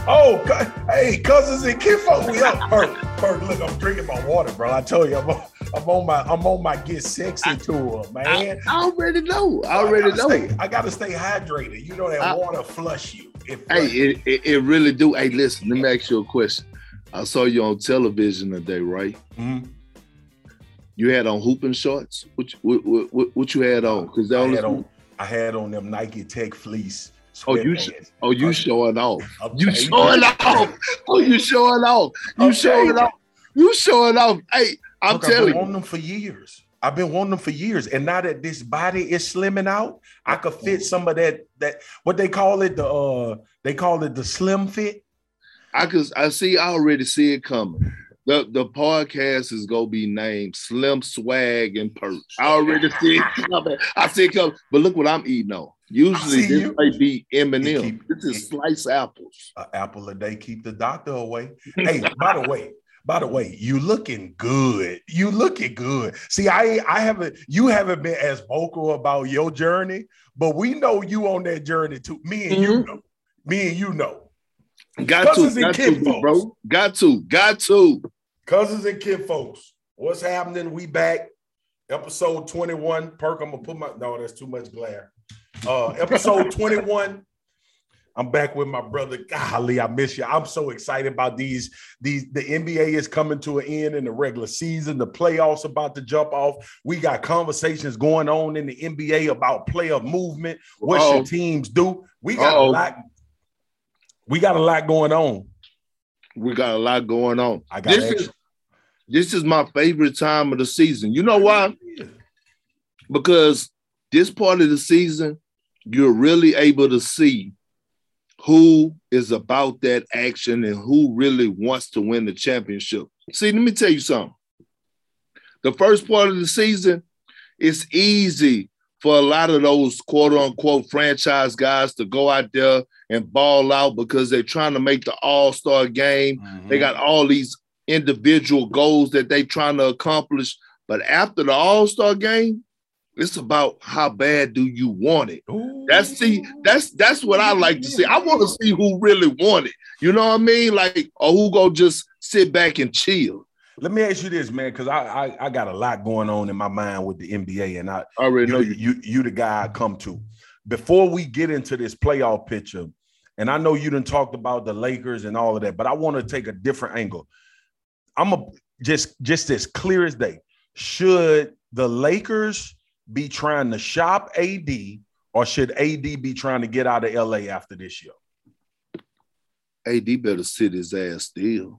Hey, cousins and kinfolk, we up. Perk, look, I'm drinking my water, bro. I told you, I'm on my get sexy tour, man. I already know. I gotta stay hydrated. You know that water flush you. It really do. Hey, listen, let me ask you a question. I saw you on television today, right? Mm-hmm. You had on hooping shorts. What you had on? Because I had on them Nike Tech fleece. You showing off. You showing off. You showing off. You showing off. Hey, I'm telling you. I've been wanting them for years. And now that this body is slimming out, I could fit some of that what they call it, the slim fit. I already see it coming. The podcast is gonna be named Slim Swag and Perk. I already see it coming. I see it coming. But look what I'm eating on. Usually this might be M&M. This is sliced apples. An apple a day keep the doctor away. Hey, by the way, you looking good. You looking good. See, you haven't been as vocal about your journey, but we know you on that journey too. Me and you know. Got to, bro. Got to. Cousins and kinfolks, what's happening? We back. Episode 21. Perk, I'm gonna no, that's too much glare. Episode 21. I'm back with my brother. Golly, I miss you. I'm so excited about these. The NBA is coming to an end in the regular season. The playoffs about to jump off. We got conversations going on in the NBA about player movement. What should teams do? We got a lot. We got a lot going on. This is my favorite time of the season. You know why? Because this part of the season, you're really able to see who is about that action and who really wants to win the championship. See, let me tell you something. The first part of the season, it's easy for a lot of those quote-unquote franchise guys to go out there and ball out because they're trying to make the all-star game. Mm-hmm. They got all these individual goals that they're trying to accomplish. But after the all-star game, it's about how bad do you want it. Ooh. That's what I like to see. I want to see who really want it. You know what I mean? Like, or who go just sit back and chill. Let me ask you this, man, because I got a lot going on in my mind with the NBA, and I already know you the guy I come to. Before we get into this playoff picture, and I know you done talked about the Lakers and all of that, but I want to take a different angle. Just as clear as day. Should the Lakers be trying to shop AD, or should AD be trying to get out of LA after this year? AD better sit his ass still.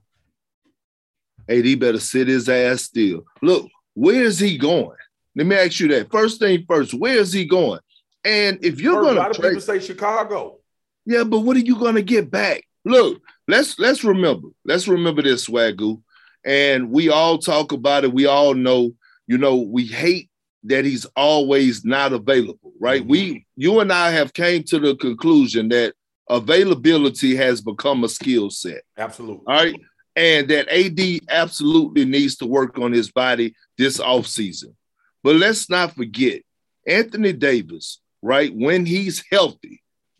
AD better sit his ass still. Look, where is he going? Let me ask you that. First thing first, where is he going? And if you're going to, a lot of people say Chicago. Yeah, but what are you going to get back? Look, let's remember. Let's remember this, Swagoo. And we all talk about it. We all know, we hate that he's always not available, right? Mm-hmm. You and I have came to the conclusion that availability has become a skill set. Absolutely. All right. And that AD absolutely needs to work on his body this offseason. But let's not forget, Anthony Davis, right, when he's healthy,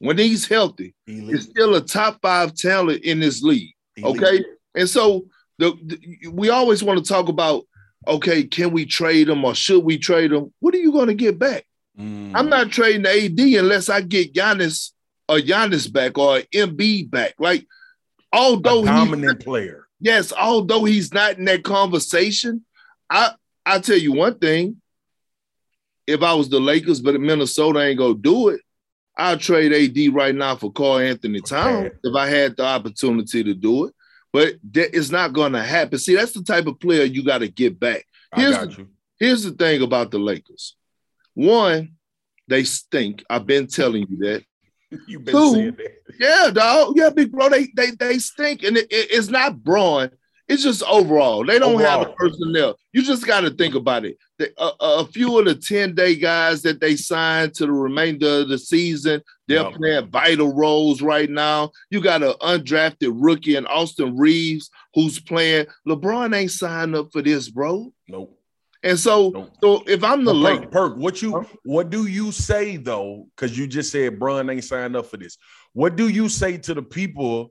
he's still a top 5 talent in this league, okay? And so we always want to talk about, okay, can we trade him or should we trade him? What are you going to get back? I'm not trading AD unless I get Giannis back or Embiid back. Like, although a dominant player. Yes, although he's not in that conversation, I tell you one thing. If I was the Lakers, but Minnesota ain't gonna do it, I'd trade AD right now for Karl-Anthony Towns if I had the opportunity to do it. But it's not gonna happen. See, that's the type of player you got to get back. Here's the thing about the Lakers. One, they stink. I've been telling you that. You've been saying that. Yeah, dog. Yeah, big bro. They stink. And it's not Braun. It's just overall. They don't have the personnel. You just got to think about it. A few of the 10-day guys that they signed to the remainder of the season, they're playing vital roles right now. You got an undrafted rookie in Austin Reeves who's playing. LeBron ain't signed up for this, bro. Nope. And so if I'm the Lakers, Perk, what do you say though? Because you just said Bron ain't signed up for this. What do you say to the people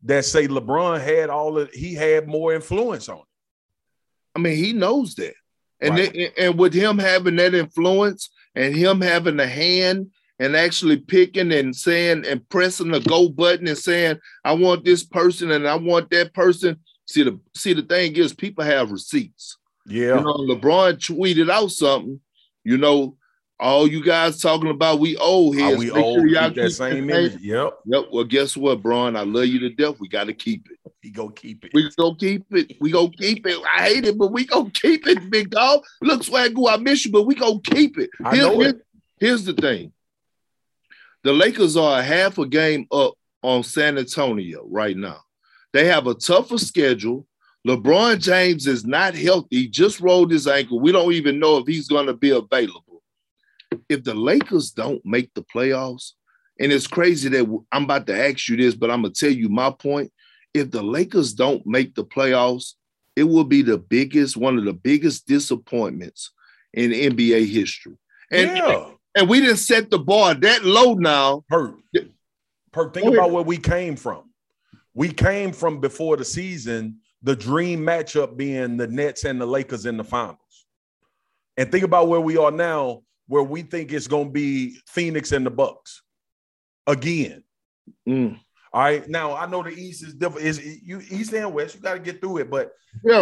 that say LeBron he had more influence on it. I mean, he knows that. And Right. and with him having that influence and him having a hand and actually picking and saying and pressing the go button and saying, I want this person and I want that person. See, the thing is, people have receipts. Yeah. You know, LeBron tweeted out something, you know, all you guys talking about, we owe heads. We Make owe sure y'all keep that same image. Yep. Well, guess what, Bron? I love you to death. We got to keep it. We go keep it. We go keep it. We go keep it. I hate it, but we go keep it, big dog. Look, Swagoo, I miss you, but we go keep it. Here's the thing. The Lakers are a half a game up on San Antonio right now. They have a tougher schedule. LeBron James is not healthy. He just rolled his ankle. We don't even know if he's going to be available. If the Lakers don't make the playoffs, and it's crazy that I'm about to ask you this, but I'm going to tell you my point. If the Lakers don't make the playoffs, it will be one of the biggest disappointments in NBA history. And we didn't set the bar that low now. Perk, think about where we came from. We came from before the season, the dream matchup being the Nets and the Lakers in the finals. And think about where we are now, where we think it's going to be Phoenix and the Bucks again. All right. Now, I know the East is different. East and West, you got to get through it. But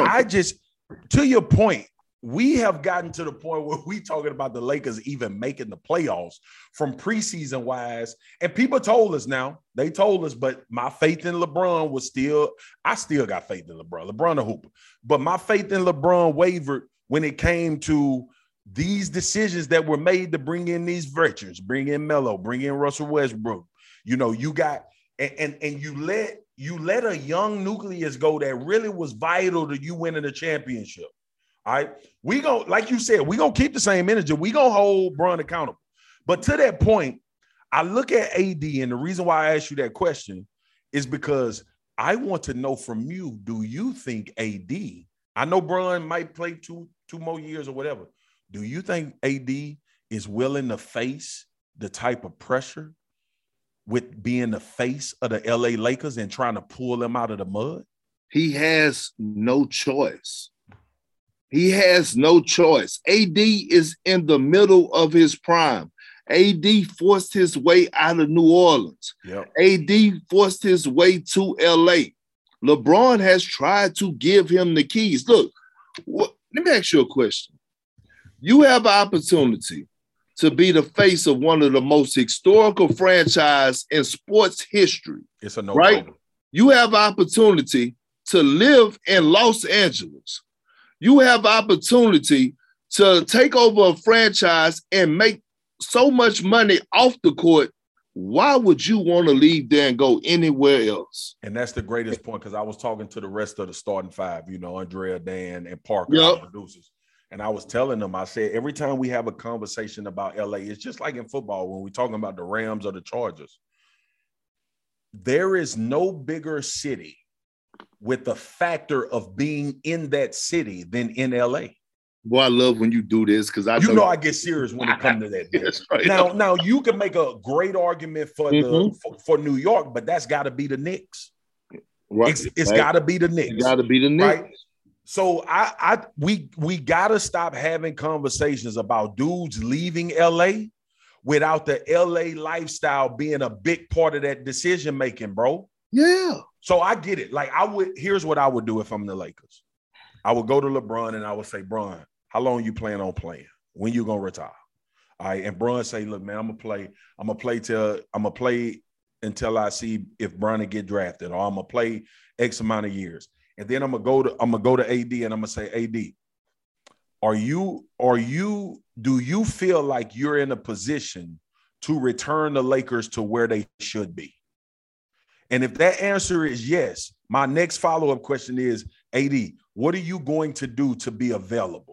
to your point, we have gotten to the point where we talking about the Lakers even making the playoffs from preseason wise. And people told us but my faith in LeBron I still got faith in LeBron. LeBron a hooper. But my faith in LeBron wavered when it came to these decisions that were made to bring in these veterans, bring in Melo, bring in Russell Westbrook. You know, you got and you let a young nucleus go that really was vital to you winning the championship. All right. We go, like you said, we gonna keep the same energy. We gonna hold Bron accountable. But to that point, I look at AD, and the reason why I asked you that question is because I want to know from you, do you think AD, I know Bron might play two more years or whatever. Do you think AD is willing to face the type of pressure with being the face of the LA Lakers and trying to pull them out of the mud? He has no choice. He has no choice. AD is in the middle of his prime. AD forced his way out of New Orleans. Yep. AD forced his way to LA. LeBron has tried to give him the keys. Look, let me ask you a question. You have an opportunity to be the face of one of the most historical franchise in sports history. It's a no right? problem. You have an opportunity to live in Los Angeles. You have opportunity to take over a franchise and make so much money off the court. Why would you want to leave there and go anywhere else? And that's the greatest point, because I was talking to the rest of the starting five, you know, Andrea, Dan, and Parker, Yep. producers. And I was telling them, I said, every time we have a conversation about LA, it's just like in football when we're talking about the Rams or the Chargers. There is no bigger city with the factor of being in that city than in LA. Boy, I love when you do this, because I get serious when it comes to that. Yes, right. Now you can make a great argument for for New York, but that's got to be the Knicks. Right. It's got to be the Knicks. It's got to be the Knicks. Right? So we got to stop having conversations about dudes leaving LA without the LA lifestyle being a big part of that decision making, bro. Yeah. So I get it. Like here's what I would do if I'm the Lakers. I would go to LeBron and I would say, Bron, how long you plan on playing? When you gonna retire? All right. And Bron say, look, man, I'm gonna play until I see if Bron get drafted, or I'm gonna play X amount of years. And then I'm gonna go to AD and I'm gonna say, AD, do you feel like you're in a position to return the Lakers to where they should be? And if that answer is yes, my next follow-up question is, AD, what are you going to do to be available?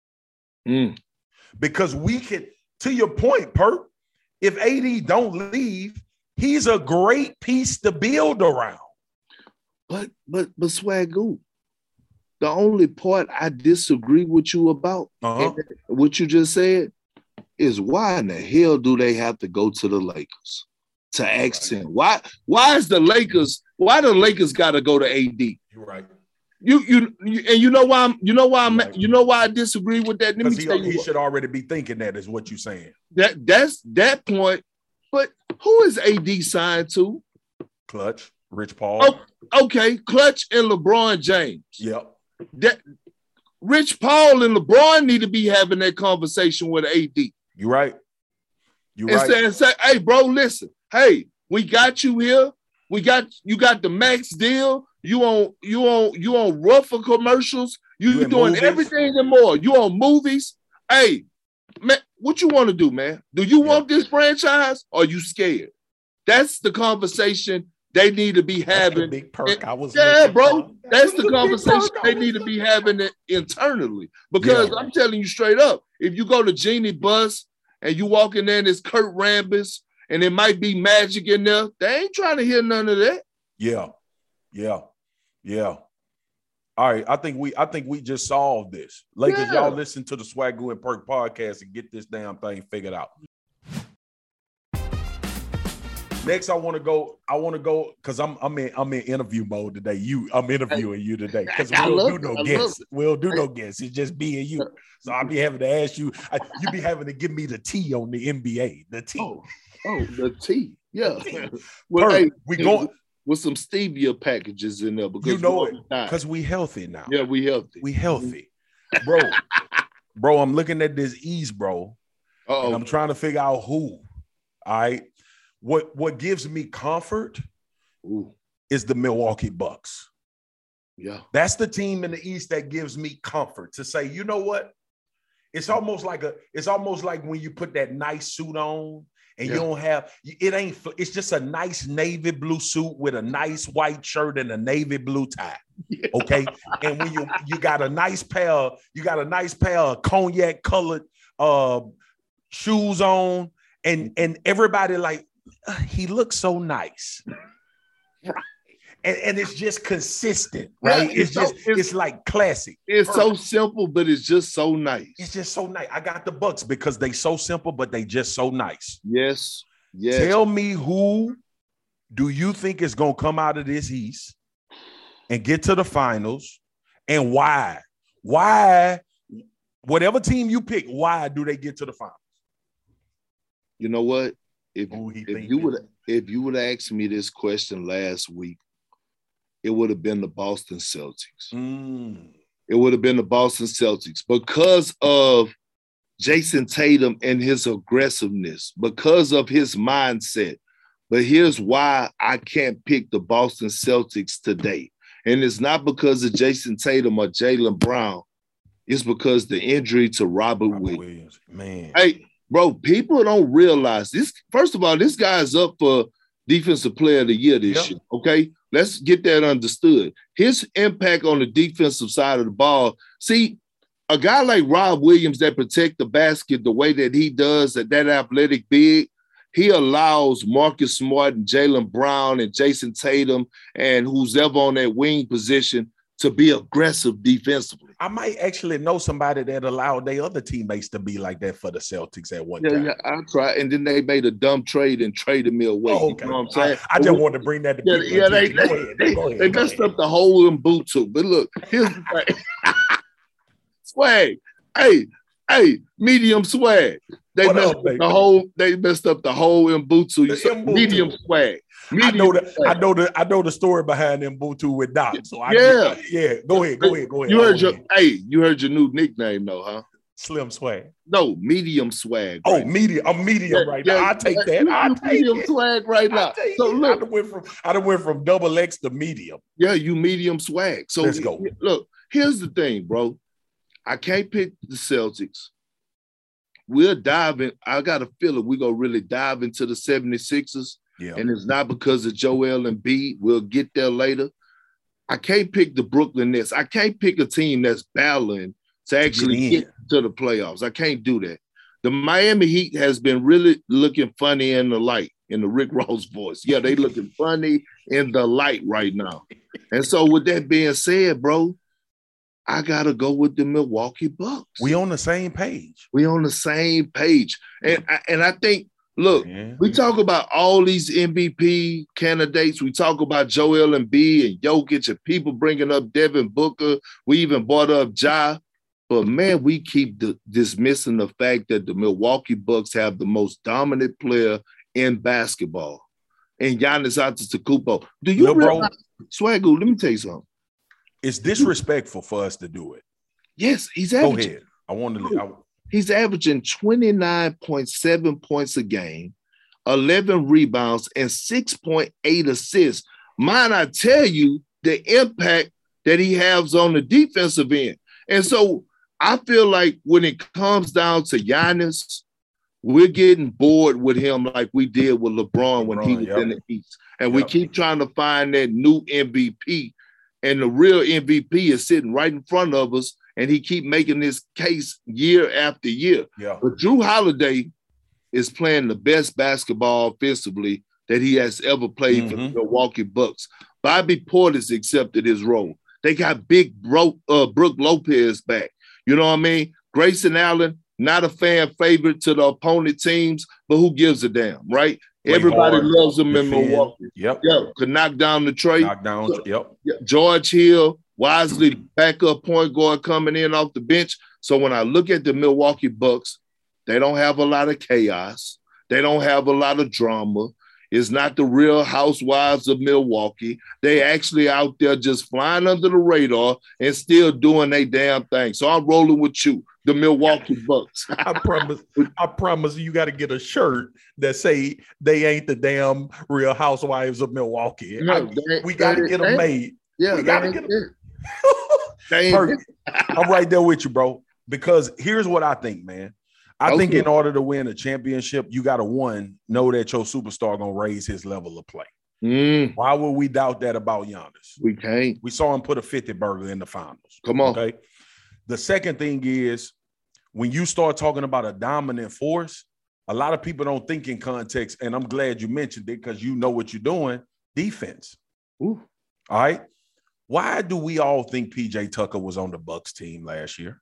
Because we can, to your point, Perk, if AD don't leave, he's a great piece to build around. But Swagoo, the only part I disagree with you about, what you just said, is why in the hell do they have to go to the Lakers to ask him? Why is the Lakers Why the Lakers got to go to AD? You're right. You know why I disagree with that. Let me tell you, he should already be thinking that is what you're saying. That's that point. But who is AD signed to? Clutch, Rich Paul. Oh, okay, Clutch and LeBron James. Yep. That Rich Paul and LeBron need to be having that conversation with AD. You're right. Say, hey, bro, listen. Hey, we got you here. You got the max deal. You on rougher commercials. You doing movies. Everything and more. You on movies. Hey, man, what you want to do, man? Do you want this franchise or are you scared? That's the conversation they need to be having. Big perk. Bro. That's the conversation they need to be having it internally. Because I'm telling you straight up, if you go to Genie Bus and you walk in there and it's Kurt Rambis and it might be Magic in there, they ain't trying to hear none of that. Yeah. All right, I think we just solved this. Lakers, y'all listen to the Swagoo and Perk podcast and get this damn thing figured out. Next, I want to go because I'm in interview mode today. I'm interviewing you today because we'll do no guests. It's just me and you. So I'll be having to ask you. You be having to give me the tea on the NBA. The tea. Oh, the tea. Yeah. Well, Perk, we going with some stevia packages in there because because we healthy now. Yeah, we healthy. We healthy, bro. I'm looking at this East, bro. And I'm trying to figure out who. All right. What gives me comfort is the Milwaukee Bucks. Yeah. That's the team in the East that gives me comfort to say, you know what? It's almost like when you put that nice suit on and you don't have it's just a nice navy blue suit with a nice white shirt and a navy blue tie. Yeah. Okay. And when you got a nice pair of cognac colored shoes on and everybody like, he looks so nice. Right. And it's just consistent, right? Yeah, it's like classic. It's so simple, but it's just so nice. It's just so nice. I got the Bucks because they so simple, but they just so nice. Yes. Tell me who do you think is going to come out of this East and get to the finals and why? Why, whatever team you pick, why do they get to the finals? You know what? If you would have asked me this question last week, it would have been the Boston Celtics. It would have been the Boston Celtics because of Jason Tatum and his aggressiveness, because of his mindset. But here's why I can't pick the Boston Celtics today. And it's not because of Jason Tatum or Jaylen Brown. It's because the injury to Robert Williams. Man. Hey, bro, people don't realize this. First of all, this guy's up for Defensive Player of the Year this year, okay? Let's get that understood. His impact on the defensive side of the ball. See, a guy like Rob Williams that protect the basket the way that he does, that athletic big, he allows Marcus Smart and Jaylen Brown and Jason Tatum and who's ever on that wing position to be aggressive defensively. I might actually know somebody that allowed their other teammates to be like that for the Celtics at one time. Yeah, I tried. And then they made a dumb trade and traded me away. Oh, okay. You know what I'm saying? I just wanted to bring that to people. Yeah, they messed up the whole Mbutu. But look, here's the thing. Swag. Hey, medium swag. They messed up the whole Mbutu. Medium swag. I know the story behind Mbutu with Doc. So go ahead. You heard your new nickname though, huh? Slim Swag. No, medium swag. Right? Oh, medium. I'm medium right now. I take that. I take medium swag right now. So look, I went from double X to medium. Yeah, you medium swag. So let's go. Look, here's the thing, bro. I can't pick the Celtics. We're diving. I got a feeling we're gonna really dive into the 76ers. Yeah. And it's not because of Joel Embiid. We'll get there later. I can't pick the Brooklyn Nets. I can't pick a team that's battling to actually get to the playoffs. I can't do that. The Miami Heat has been really looking funny in the light, in the Rick Ross voice. Yeah, they looking funny in the light right now. And so with that being said, bro, I got to go with the Milwaukee Bucks. We on the same page. We on the same page. And I think Look, Man. we talk about all these MVP candidates. We talk about Joel Embiid and Jokic and people bringing up Devin Booker. We even brought up Ja. But, man, we keep dismissing the fact that the Milwaukee Bucks have the most dominant player in basketball, and Giannis Antetokounmpo. Do you realize, Swagoo, let me tell you something. It's disrespectful for us to do it. Yes, he's averaging. Go ahead. I want to. He's averaging 29.7 points a game, 11 rebounds, and 6.8 assists. Mind I tell you the impact that he has on the defensive end. And so I feel like when it comes down to Giannis, we're getting bored with him like we did with LeBron when he was in the East. And we keep trying to find that new MVP. And the real MVP is sitting right in front of us, and he keep making this case year after year. Yeah. But Jrue Holiday is playing the best basketball offensively that he has ever played for the Milwaukee Bucks. Bobby Portis accepted his role. They got big Brooke Lopez back. You know what I mean? Grayson Allen, not a fan favorite to the opponent teams, but who gives a damn, right? Everybody loves him in Milwaukee. Yep. Yeah, could knock down the trade. Yep. George Hill, Wisely, backup point guard coming in off the bench. So when I look at the Milwaukee Bucks, they don't have a lot of chaos. They don't have a lot of drama. It's not the Real Housewives of Milwaukee. They actually out there just flying under the radar and still doing their damn thing. So I'm rolling with you, the Milwaukee Bucks. I promise you got to get a shirt that say they ain't the damn Real Housewives of Milwaukee. No, we got to get them made. Yeah, we got to get them. I'm right there with you, bro. Because here's what I think, man. I think in order to win a championship, you got to, one, know that your superstar going to raise his level of play. Why would we doubt that about Giannis? We can't. We saw him put a 50 burger in the finals. Come on. Okay. The second thing is when you start talking about a dominant force, a lot of people don't think in context, and I'm glad you mentioned it because you know what you're doing, defense. Ooh. All right. Why do we all think PJ Tucker was on the Bucks team last year?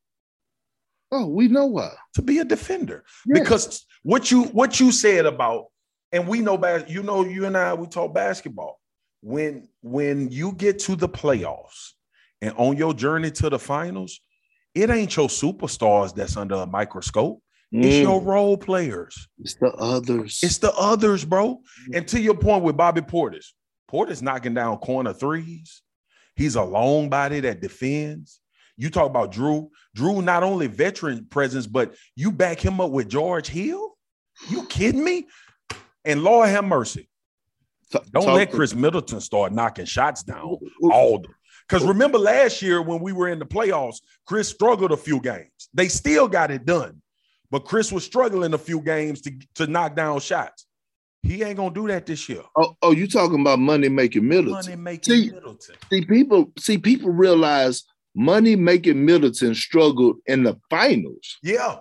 Oh, we know why. To be a defender. Yes. Because what you said about, and we know, you and I, we talk basketball. When you get to the playoffs and on your journey to the finals, it ain't your superstars that's under a microscope. It's your role players. It's the others. It's the others, bro. And to your point with Bobby Portis, Portis knocking down corner threes. He's a long body that defends. You talk about Jrue. Jrue, not only veteran presence, but you back him up with George Hill? You kidding me? And Lord have mercy. Don't let Chris Middleton start knocking shots down all the. Because remember last year when we were in the playoffs, Chris struggled a few games. They still got it done. But Chris was struggling a few games to knock down shots. He ain't gonna do that this year. Oh, you talking about money-making Middleton. Middleton. People realize money-making Middleton struggled in the finals. Yeah.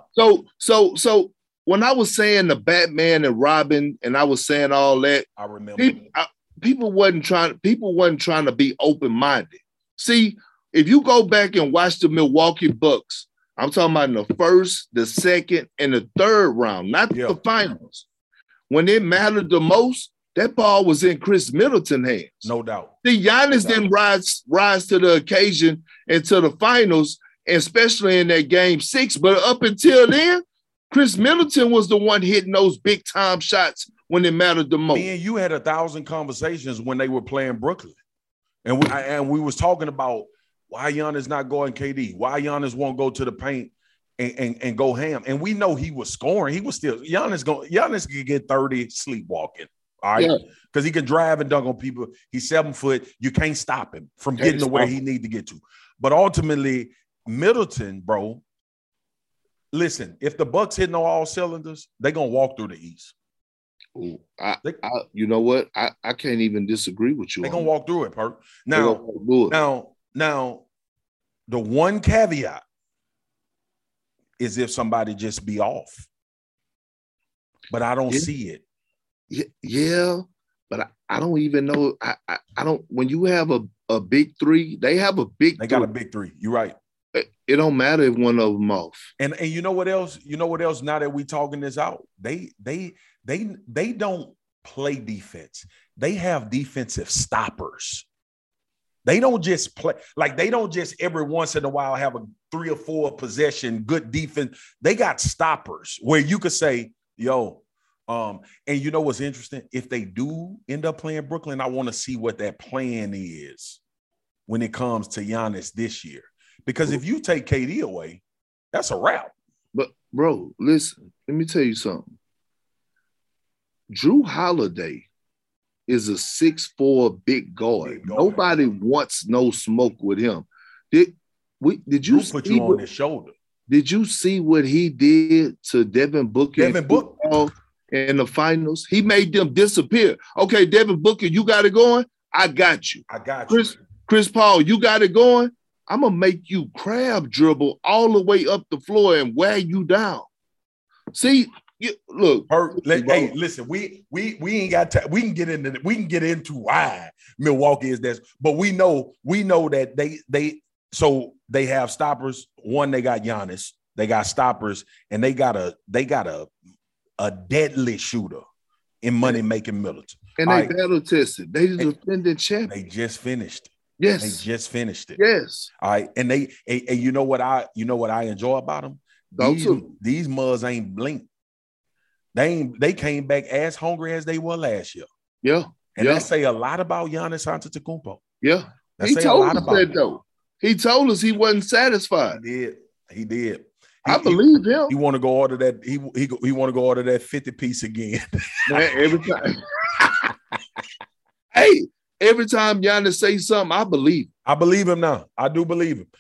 So when I was saying the Batman and Robin, and I was saying all that, I remember people wasn't trying to be open-minded. See, if you go back and watch the Milwaukee Bucks, I'm talking about in the first, the second, and the third round, not the finals. When it mattered the most, that ball was in Chris Middleton's hands. No doubt. See, Giannis didn't rise to the occasion into the finals, especially in that game 6. But up until then, Chris Middleton was the one hitting those big-time shots when it mattered the most. Me and you had 1,000 conversations when they were playing Brooklyn. And we was talking about why Giannis not going KD, why Giannis won't go to the paint and go ham. And we know he was scoring. He was still Giannis could get 30 sleepwalking. All right. Because he can drive and dunk on people. He's 7 foot. You can't stop him from getting to where he need to get to. But ultimately, Middleton, bro, listen, if the Bucks hitting on all cylinders, they're gonna walk through the East. Ooh, you know what? I can't even disagree with you. They're gonna walk through it, Perk. Now, the one caveat is if somebody just be off. But I don't see it. Yeah, but I don't even know. I don't. When you have a big three, they have a big. They got a big three. You're right. It don't matter if one of them off. And you know what else? You know what else? Now that we talking this out, they don't play defense. They have defensive stoppers. They don't just play, like they don't just every once in a while have a 3 or 4 possession good defense. They got stoppers where you could say, yo, and you know what's interesting? If they do end up playing Brooklyn, I want to see what that plan is when it comes to Giannis this year. Because if you take KD away, that's a wrap. But bro, listen, let me tell you something. Drew Holiday is a 6'4" big guard. Nobody wants no smoke with him. Did you put you on his shoulder? Did you see what he did to Devin Booker? In the finals? He made them disappear. Okay, Devin Booker, you got it going? I got you. Chris Paul, you got it going? I'm going to make you crab dribble all the way up the floor and wear you down. See, look. Hey, listen, we ain't got time. We can get into why Milwaukee is this, but we know that they have stoppers. One, they got Giannis, they got stoppers, and they got a deadly shooter in money-making Middleton. And they battle tested. They defending champion. They just finished. Yes. They just finished it. Yes. All right. And you know what I enjoy about them? These mugs ain't blinked. They came back as hungry as they were last year. Yeah. And that say a lot about Giannis Antetokounmpo. Yeah. He told us that though. He told us he wasn't satisfied. He did. I believe him. He want to go order that. He want to go order that 50-piece again. Man, every time. Hey, every time Giannis say something, I believe. I believe him now. I do believe him.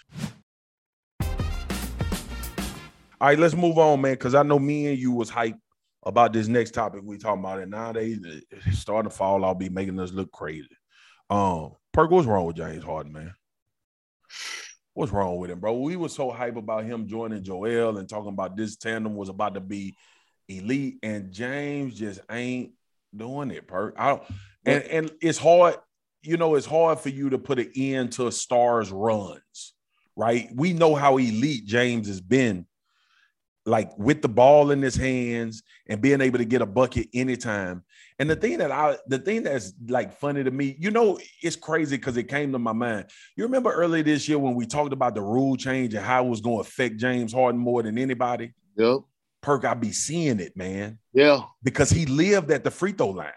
All right, let's move on, man, because I know me and you was hyped about this next topic we talking about, and nowadays it's starting to fall out, be making us look crazy. Perk, what's wrong with James Harden, man? What's wrong with him, bro? We were so hype about him joining Joel and talking about this tandem was about to be elite, and James just ain't doing it, Perk. And it's hard, it's hard for you to put an end to a star's runs, right? We know how elite James has been, like with the ball in his hands and being able to get a bucket anytime. And the thing that's like funny to me, it's crazy because it came to my mind. You remember earlier this year when we talked about the rule change and how it was going to affect James Harden more than anybody? Yep. Perk, I be seeing it, man. Yeah. Because he lived at the free throw line.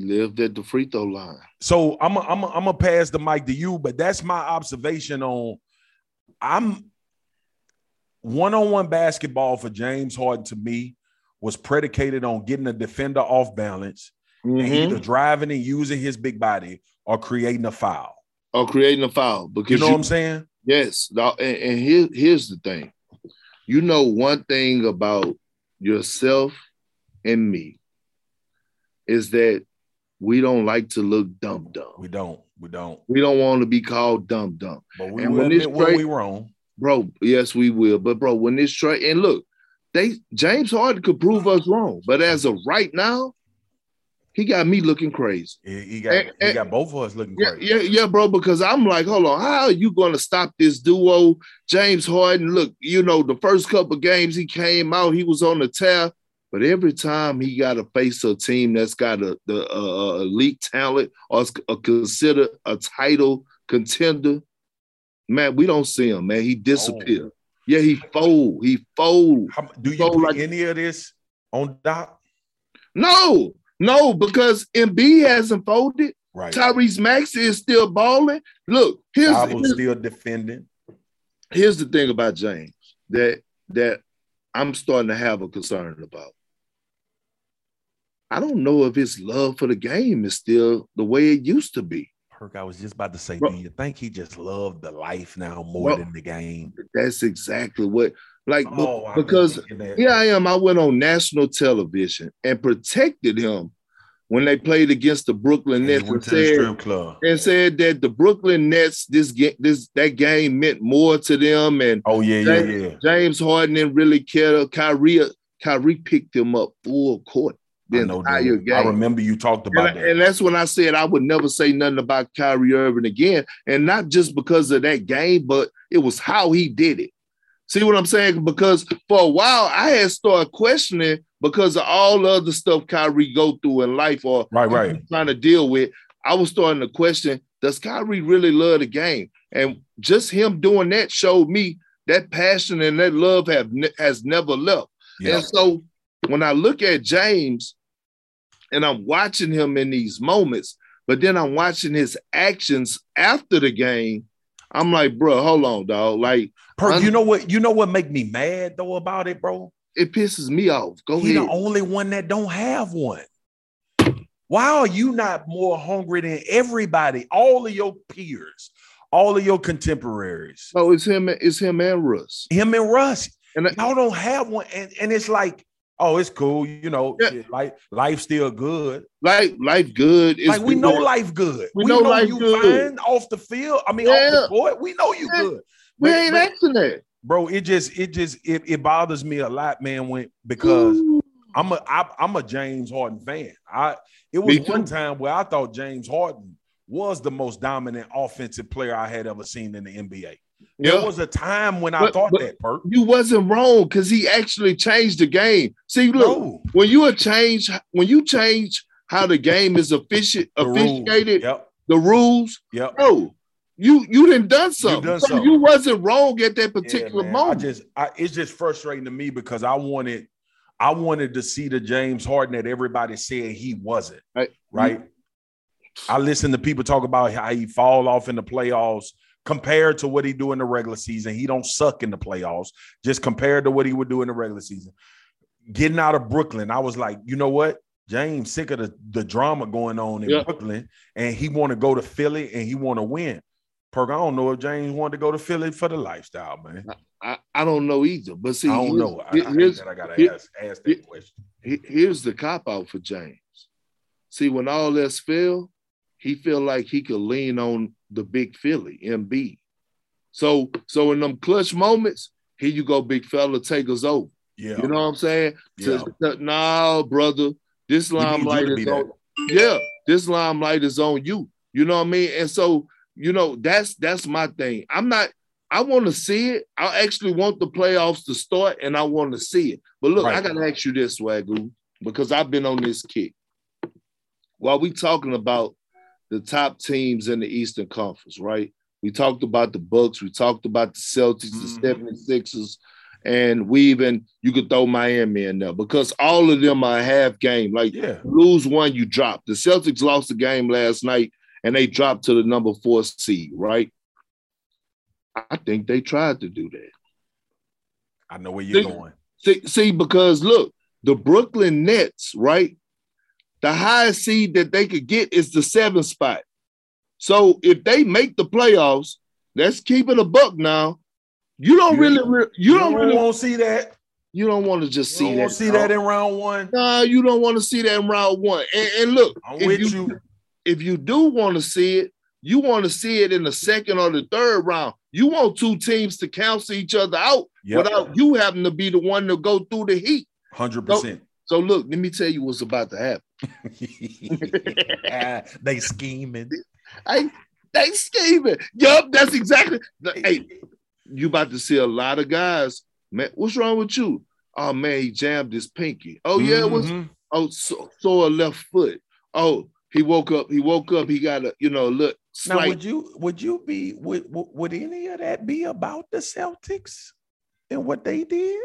So I'm gonna pass the mic to you, but that's my observation on one-on-one basketball for James Harden to me was predicated on getting a defender off balance and either driving and using his big body or creating a foul. Because you know what I'm saying? Yes. And here's the thing. One thing about yourself and me is that we don't like to look dumb. We don't. We don't want to be called dumb. But we will admit when we wrong. Bro, yes, we will. But bro, when this trade, and look, James Harden could prove us wrong, but as of right now, he got me looking crazy. He got both of us looking crazy. Yeah, bro, because I'm like, hold on, how are you going to stop this duo? James Harden, look, the first couple of games he came out, he was on the tear, but every time he got to face a team that's got the elite talent or considered a title contender, man, we don't see him, man. He disappeared. Yeah, he fold. Do you put any of this on Doc? No, because Embiid hasn't folded. Right. Tyrese Maxey is still balling. Look, here's still defending. Here's the thing about James that I'm starting to have a concern about. I don't know if his love for the game is still the way it used to be. Perk, I was just about to say, do you think he just loved the life now more than the game? That's exactly what, because here I am. I went on national television and protected him when they played against the Brooklyn Nets and said that the Brooklyn Nets, that game meant more to them. And James Harden didn't really care. Kyrie picked him up full court. the I know, entire dude. game. I remember you talked about that. And that's when I said I would never say nothing about Kyrie Irving again. And not just because of that game, but it was how he did it. See what I'm saying? Because for a while, I had started questioning because of all the other stuff Kyrie go through in life or right. trying to deal with. I was starting to question, does Kyrie really love the game? And just him doing that showed me that passion and that love has never left. Yeah. And so when I look at James and I'm watching him in these moments, but then I'm watching his actions after the game, I'm like, bro, hold on, dog. Like, you know what make me mad though about it, bro? It pisses me off. Go ahead. He the only one that don't have one. Why are you not more hungry than everybody, all of your peers, all of your contemporaries? Oh, it's him and Russ. Him and Russ. And y'all don't have one. And it's like, oh, it's cool. You know, like life's still good. Life good. Like we know life good. We know life you good. fine off the field. I mean, off the court. We know you good. We ain't asking that. Bro, it bothers me a lot, man, because I'm a James Harden fan. It was one time where I thought James Harden was the most dominant offensive player I had ever seen in the NBA. There was a time when I thought that, Perk. You wasn't wrong because he actually changed the game. See, look, when you change how the game is officiated, the rules, bro, you done something. You wasn't wrong at that particular moment. It's just frustrating to me because I wanted to see the James Harden that everybody said he wasn't. Right? I listen to people talk about how he fall off in the playoffs compared to what he do in the regular season. He don't suck in the playoffs, just compared to what he would do in the regular season. Getting out of Brooklyn, I was like, you know what? James sick of the drama going on in Brooklyn, and he want to go to Philly and he want to win. Perk, I don't know if James wanted to go to Philly for the lifestyle, man. I don't know either. But see, I don't know. I gotta ask that question. Here's the cop out for James. See, when all else failed, he feel like he could lean on the big Philly, MB. So in them clutch moments, here you go, big fella, take us over. Yeah. You know what I'm saying? Yeah. No, brother, this limelight is on. Yeah, this limelight is on you. You know what I mean? And so, you know, that's my thing. I want to see it. I actually want the playoffs to start, and I want to see it. But look, I got to ask you this, Swagoo, because I've been on this kick. While we talking about the top teams in the Eastern Conference, right? We talked about the Bucks. We talked about the Celtics, the 76ers, and you could throw Miami in there because all of them are half game. Like, lose one, you drop. The Celtics lost the game last night, and they dropped to the number 4 seed, right? I think they tried to do that. I know where you're going. See, because look, the Brooklyn Nets, right? The highest seed that they could get is the 7th spot. So if they make the playoffs, let's keep it a buck now. You don't really want to see that. You don't want to just see that. You don't see that in round one. No, you don't want to see that in round one. And look, if you do want to see it, you want to see it in the second or the third round. You want two teams to cancel each other out without you having to be the one to go through the heat. 100%. So look, let me tell you what's about to happen. They scheming. They scheming. Yup, that's exactly. Hey, you about to see a lot of guys. Man, what's wrong with you? Oh man, he jammed his pinky. Oh yeah, sore left foot. Oh, he woke up. He got a look. Slight. Now, would any of that be about the Celtics and what they did?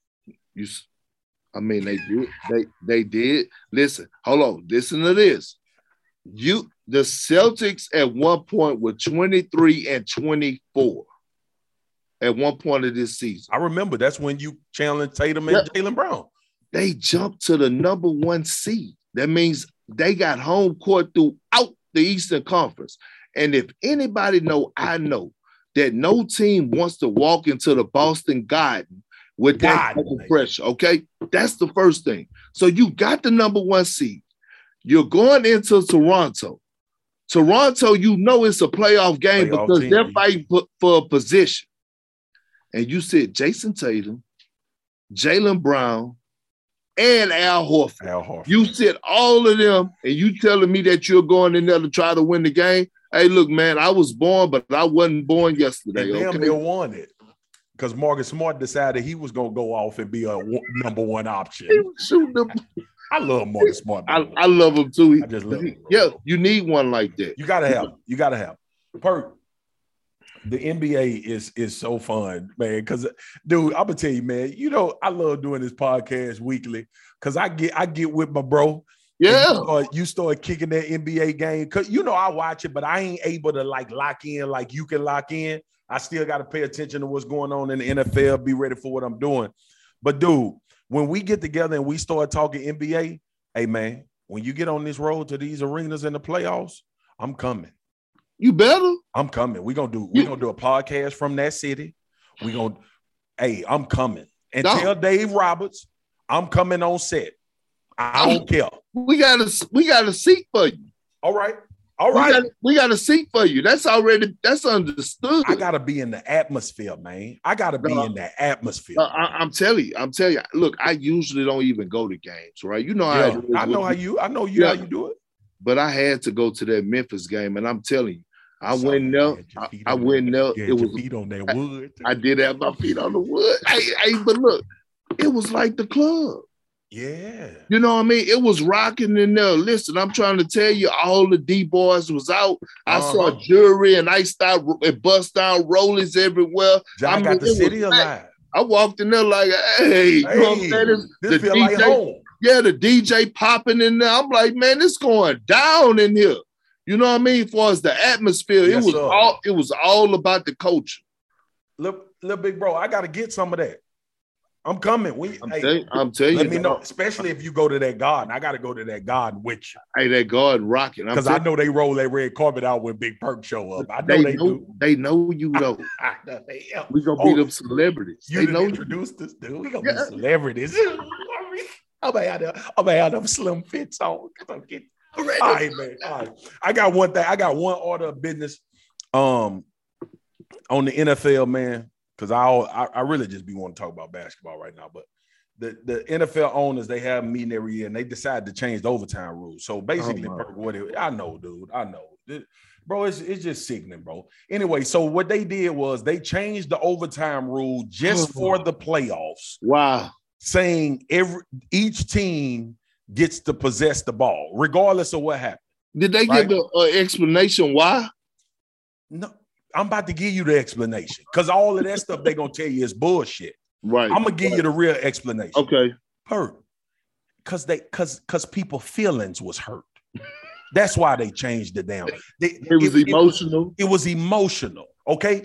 They did. Listen, hold on. Listen to this. The Celtics at one point were 23-24 at one point of this season. I remember that's when you challenged Tatum and Jaylen Brown. They jumped to the number 1 seed. That means they got home court throughout the Eastern Conference. And if anybody I know that no team wants to walk into the Boston Garden with that type of pressure, okay? That's the first thing. So you got the number 1 seed. You're going into Toronto. Toronto, it's a playoff game because they're fighting for a position. And you said Jason Tatum, Jaylen Brown, and Al Horford. Al Horford. You sit all of them, and you telling me that you're going in there to try to win the game. Hey, look, man, I was born, but I wasn't born yesterday. And damn okay? near won it. Because Marcus Smart decided he was going to go off and be a number one option. He was shooting them. I love Marcus Smart. I love him too. I just love him. Yeah, you need one like that. You got to have him. You got to have him. Perk, the NBA is so fun, man. Because, dude, I'm going to tell you, man, you know, I love doing this podcast weekly because I get with my bro. Yeah. You start kicking that NBA game. Because, you know, I watch it, but I ain't able to, like, lock in like you can lock in. I still got to pay attention to what's going on in the NFL, be ready for what I'm doing. But, dude, when we get together and we start talking NBA, hey, man, when you get on this road to these arenas in the playoffs, I'm coming. You better. I'm coming. We're gonna do a podcast from that city. I'm coming. And tell Dave Roberts, I'm coming on set. I don't care. We got a seat for you. All right. We got a seat for you. That's understood. I gotta be in the atmosphere, man. I gotta be in the atmosphere. I'm telling you. Look, I usually don't even go to games, right? You know I know how you do it. But I had to go to that Memphis game, and I'm telling you, I went there. It was feet on that wood. I did have my feet on the wood. Hey, but look, it was like the club. Yeah. You know what I mean? It was rocking in there. Listen, I'm trying to tell you, all the D-boys was out. I saw jewelry and iced out and bust down rollies everywhere. John got the city alive. I walked in there like, hey, you know what I'm saying? This feel like home. Yeah, the DJ popping in there. I'm like, man, it's going down in here. You know what I mean? As far as the atmosphere, yes, it was all about the culture. Little big bro, I got to get some of that. I'm coming. I'm telling you. Let me know, especially if you go to that garden. I got to go to that garden with you. Hey, that garden rocking. Because I know they roll that red carpet out when Big Perk show up. I know they do. They know you know. We're going to be them celebrities. You introduced us, dude. We're going to be celebrities. I'm going to have them slim fits on. All right, man. All right. I got one thing. I got one order of business on the NFL, man. Because I really just be wanting to talk about basketball right now, but the NFL owners, they have a meeting every year and they decide to change the overtime rules. So basically, I know, dude. I know. Bro, it's just sickening, bro. Anyway, so what they did was they changed the overtime rule just for the playoffs. Wow. Saying each team gets to possess the ball, regardless of what happened. Did they give an explanation why? No. I'm about to give you the explanation because all of that stuff they're going to tell you is bullshit. Right. I'm going to give you the real explanation. Okay. Hurt. Because people feelings was hurt. That's why they changed it down. It was emotional. It was emotional. Okay.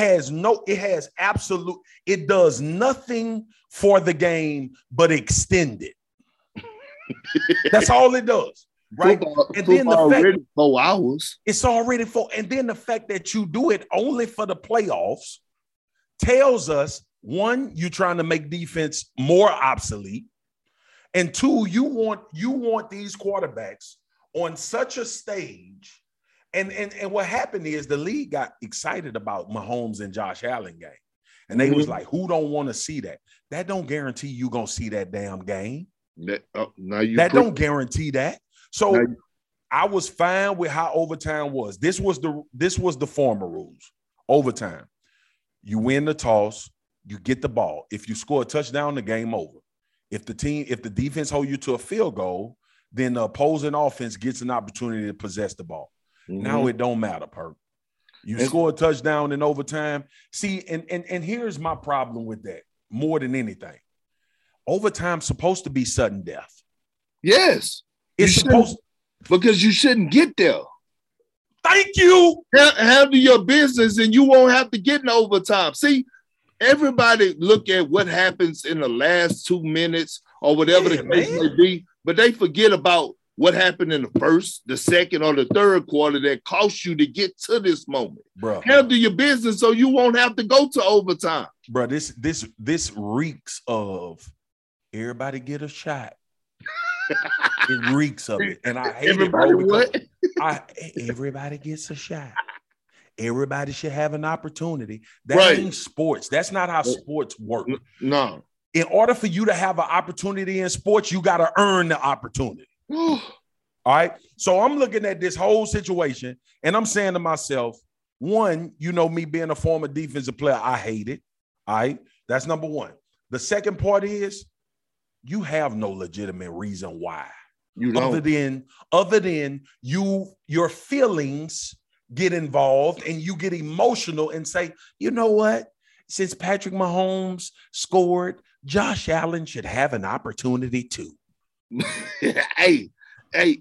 It does nothing for the game but extend it. That's all it does. Right. And then the fact 4 hours. It's already 4. And then the fact that you do it only for the playoffs tells us, one, you're trying to make defense more obsolete. And two, you want these quarterbacks on such a stage. And what happened is the league got excited about Mahomes and Josh Allen game. And they was like, who don't want to see that? That don't guarantee you going to see that damn game. That don't guarantee that. So I was fine with how overtime was. This was the former rules. Overtime. You win the toss, you get the ball. If you score a touchdown, the game over. If the defense hold you to a field goal, then the opposing offense gets an opportunity to possess the ball. Now it don't matter, Perk. You score a touchdown in overtime. See, and here's my problem with that more than anything. Overtime's supposed to be sudden death. Yes. It's supposed because you shouldn't get there. Thank you. Handle your business and you won't have to get in overtime. See, everybody look at what happens in the last 2 minutes or whatever the case may be, but they forget about what happened in the first, the second, or the third quarter that cost you to get to this moment. Bro, handle your business so you won't have to go to overtime. Bro, this reeks of everybody get a shot. It reeks of it, and I hate everybody it, bro, what? Everybody gets a shot. Everybody should have an opportunity. That ain't sports. That's not how sports work. No. in order for you to have an opportunity in sports, you got to earn the opportunity. All right. So I'm looking at this whole situation and I'm saying to myself, one, you know, me being a former defensive player, I hate it. All right. That's number one. The second part is you have no legitimate reason why. You don't. Other than your feelings get involved and you get emotional and say, you know what? Since Patrick Mahomes scored, Josh Allen should have an opportunity too. Hey, hey,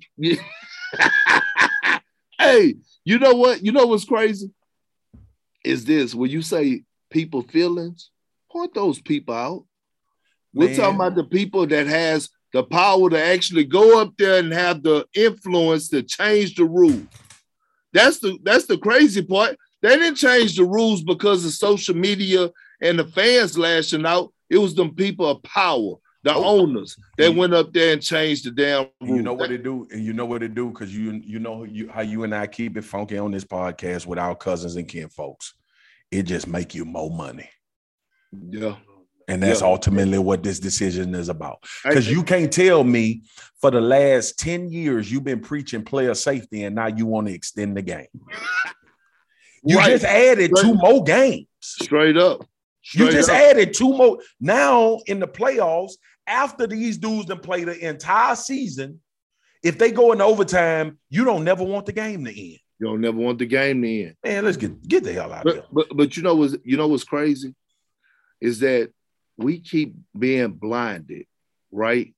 hey, you know what? You know what's crazy? Is this when you say people feelings, point those people out. We're talking about the people that has the power to actually go up there and have the influence to change the rules. That's the crazy part. They didn't change the rules because of social media and the fans lashing out. It was them people of power, the owners, that went up there and changed the damn rules. You know what it do? And you know what it do? Because you know how you and I keep it funky on this podcast with our cousins and kin folks. It just make you more money. Yeah. And that's ultimately what this decision is about. Because you can't tell me for the last 10 years you've been preaching player safety and now you want to extend the game. You just added 2 more games. Straight up. You just added 2 more. Now in the playoffs, after these dudes done play the entire season, if they go into overtime, you don't never want the game to end. You don't never want the game to end. Man, let's get the hell out of here. But you know what's crazy? Is that we keep being blinded, right,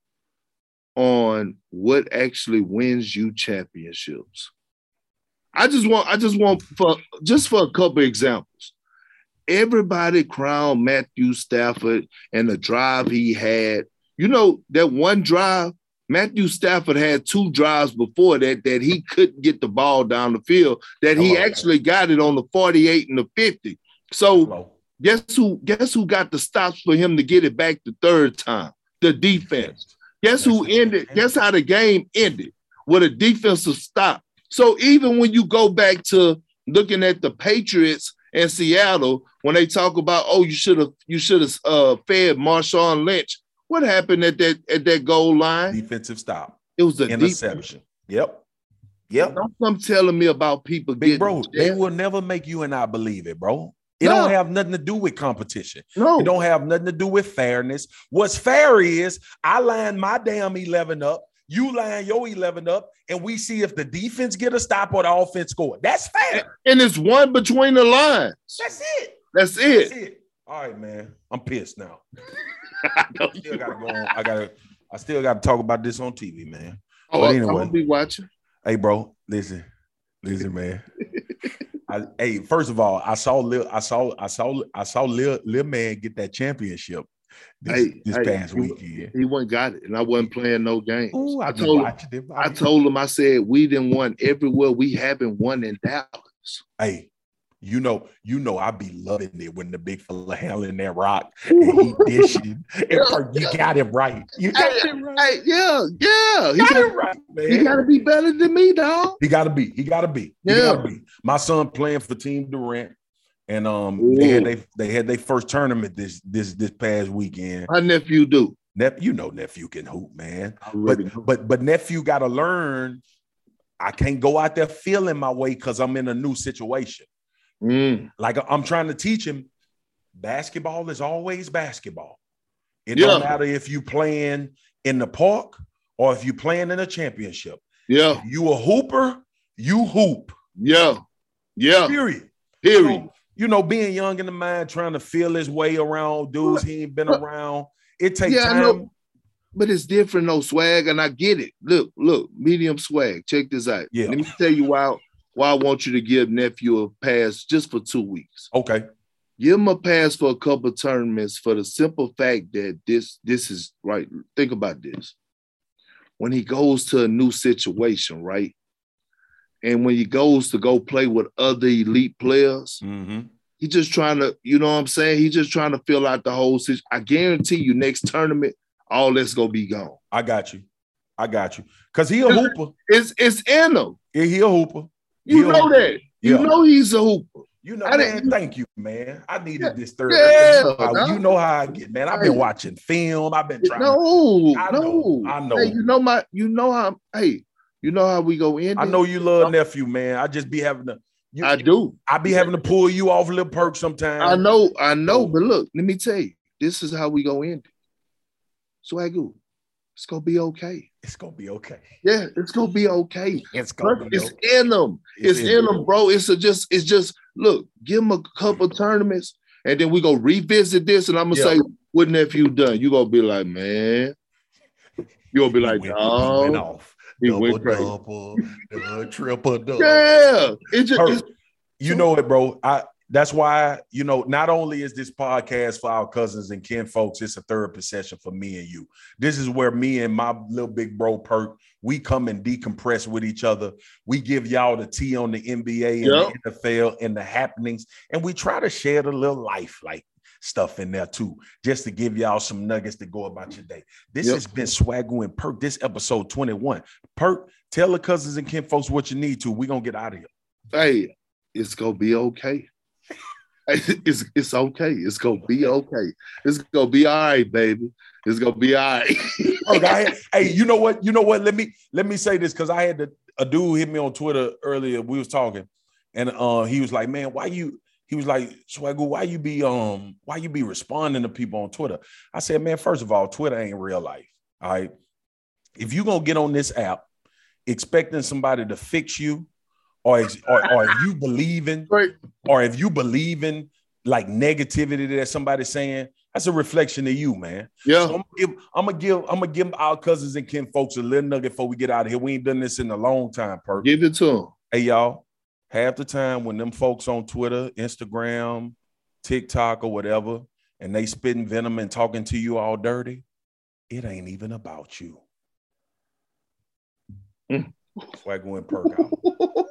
on what actually wins you championships. I just want for a couple of examples. Everybody crowned Matthew Stafford and the drive he had. You know, that one drive, Matthew Stafford had 2 drives before that he couldn't get the ball down the field, that he actually got it on the 48 and the 50. So guess who got the stops for him to get it back the third time? The defense. Guess how the game ended? With a defensive stop. So even when you go back to looking at the Patriots and Seattle, when they talk about, you should have fed Marshawn Lynch. What happened at that goal line? Defensive stop. It was an interception. Yep. Don't come telling me about people Big bro. They will never make you and I believe it, bro. It don't have nothing to do with competition. No. It don't have nothing to do with fairness. What's fair is I line my damn 11 up, you line your 11 up, and we see if the defense get a stop or the offense score. That's fair. And it's one between the lines. That's it. All right, man. I'm pissed now. I still gotta go on. I still gotta talk about this on TV, man. But anyway, I'm gonna be watching. Hey, bro, listen, man. First of all, I saw Lil Man get that championship this past weekend. He wasn't got it, and I wasn't playing no games. Ooh, I told him, I said, we didn't won everywhere. We haven't won in Dallas. Hey, you know, I be loving it when the big fella handling that rock and he dishing. You got it right. You got it right. Hey, yeah. He got it right, man. He got to be better than me, dog. He got to be. My son playing for Team Durant, and they had their first tournament this past weekend. My nephew do. Nephew can hoop, man. But nephew got to learn. I can't go out there feeling my way because I'm in a new situation. Like I'm trying to teach him, basketball is always basketball. It don't matter if you playing in the park or if you playing in a championship. Yeah. If you a hooper, you hoop. Yeah. Period. So, being young in the mind, trying to feel his way around dudes he ain't been around. It takes time. But it's different, though, Swag, and I get it. Look, medium Swag. Check this out. Yeah. Let me tell you why I want you to give nephew a pass just for 2 weeks. Okay. Give him a pass for a couple of tournaments for the simple fact that this is right. Think about this. When he goes to a new situation, right? And when he goes to go play with other elite players, he's just trying to, you know what I'm saying? He's just trying to fill out the whole situation. I guarantee you next tournament, all that's going to be gone. I got you. Because he a hooper. It's in him. Yeah, he a hooper. You know that. You know he's a hooper. You know, man, thank you, man. I needed this third. Yeah, you know how I get, man. I've been watching film. I've been trying. I know. Hey, you know how we go in. I know you love nephew, man. I just be having to. I do. I be having to pull you off a little perk sometimes. I know. But look, let me tell you, this is how we go in. Swagoo, it's gonna be okay. It's gonna be okay. Yeah, it's gonna be okay. It's gonna be It's in them. It's in them, bro. It's just look, give them a couple tournaments, and then we go revisit this, and I'm gonna say, what nephew done? You gonna be like, man. You gonna be like, oh, he went off. He double, went crazy. Double, triple, double. Yeah, you know it, bro. That's why, you know, not only is this podcast for our cousins and kin folks, it's a therapy session for me and you. This is where me and my little big bro Perk, we come and decompress with each other. We give y'all the tea on the NBA and the NFL and the happenings, and we try to share the little life like stuff in there too, just to give y'all some nuggets to go about your day. This has been Swagoo and Perk. This episode 21. Perk, tell the cousins and kin folks what you need to. We're gonna get out of here. Hey, it's gonna be okay. It's okay. It's gonna be okay. It's gonna be all right, baby. It's gonna be all right. Okay. Hey, you know what? Let me say this, because I had a dude hit me on Twitter earlier. We was talking, and he was like, "Man, he was like, Swagoo, why you be responding to people on Twitter?" I said, "Man, first of all, Twitter ain't real life. All right. If you gonna get on this app expecting somebody to fix you, or if you believe in, like negativity that somebody's saying, that's a reflection of you, man." Yeah. So I'm gonna give our cousins and kin folks a little nugget before we get out of here. We ain't done this in a long time, Perk. Give it to them. Hey, y'all. Half the time when them folks on Twitter, Instagram, TikTok, or whatever, and they spitting venom and talking to you all dirty, it ain't even about you. Swagoo and Perk out.